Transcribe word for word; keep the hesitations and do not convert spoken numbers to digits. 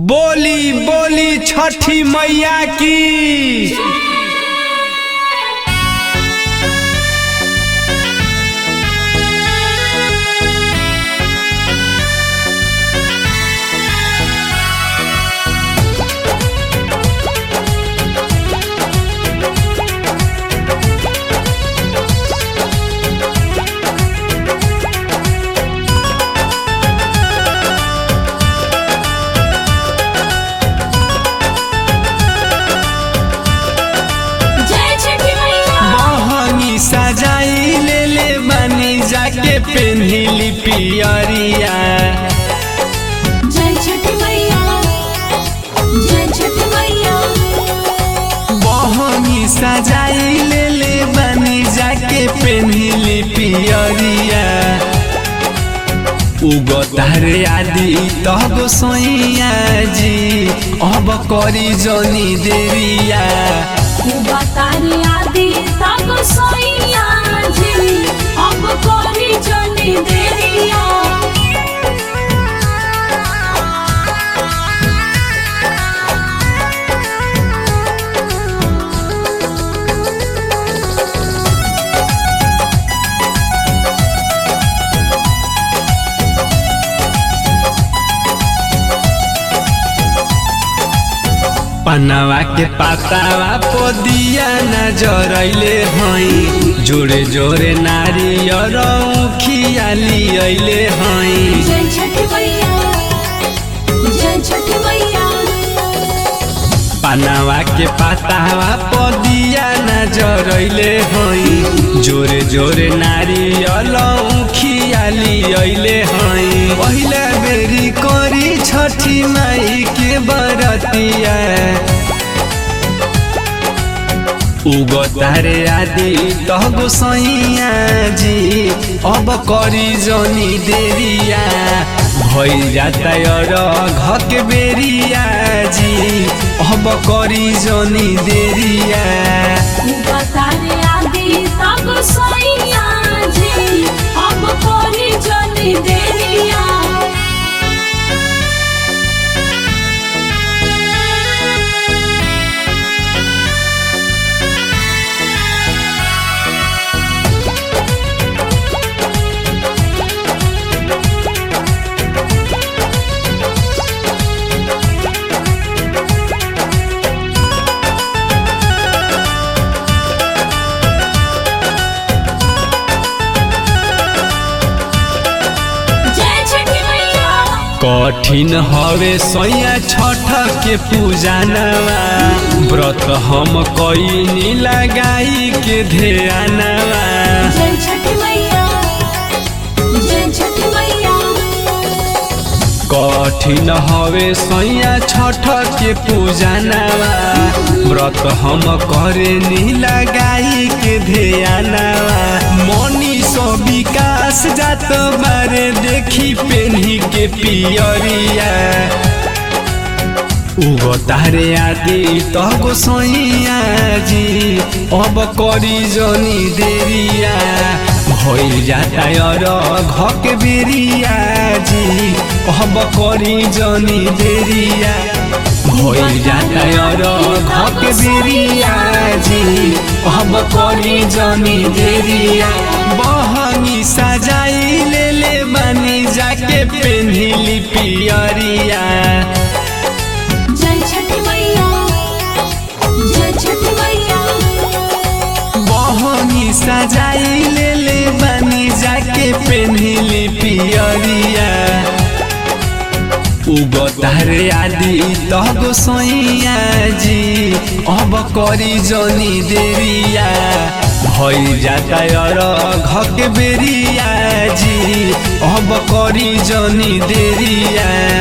बोली बोली छठी मैया की। सजाई ले ले बनी जाके पेन्हिली पियरिया। जय छठी मैया, जय छठी मैया। बहनी सजाई ले ले बनी जाके पेन्हिली पियरिया। उगतारे आदि तब सोइया जी अब करी जनी देरिया। उगतारे आदि तब सोइया जी अब करी जनी देरिया। पनवा के पातावा पोदिया न जरैले हई। जोरे जोरे नारियर खियाली अइले हई। जय छठी मैया, जय छठी मैया। पनवा के पातावा पोदिया न जरैले हई। जोरे जोरे नारियल खियाली अइले हई। पहिला बेरी करी छठी माई के बरतिया। उगतारे आदि तब सैया जी अब करी जनी देरिया। भइल जाता घक बेरिया जी अब करी जनी देरिया। उगतारे आदि तब सैया जी अब करी जनी देरिया। कठिन हवे सैया छठ के पूजनवा। व्रत हम कईनी लगाई के ध्यानवा। जय छठी मैया, जय छठी मैया। कठिन हवे सैया छठ के पूजनवा। व्रत हम करेनी लगाई के ध्यानवा। मनी सो विकास जात बारे देखी पेन्ही के पियरिया। उगतारे आदि तब सैया जी अब करी जनी देरिया। भइल जाता घक बेरिया जी अब करी जनी देरिया। भइल जाता घक बेरिया जी अब करी जनी देरिया। बहनी सजाई ले ले बनी जाके पेन्हिली पियरिया। जय छठी मैया, जय छठी मैया। बहनी सजाई ले ले बनी जाके पेन्हिली पियरिया। उगतारे आदि तब सैया जी अब करी जनी देरिया। भइल जाता घक बेरिया जी अब करी जनी देरिया।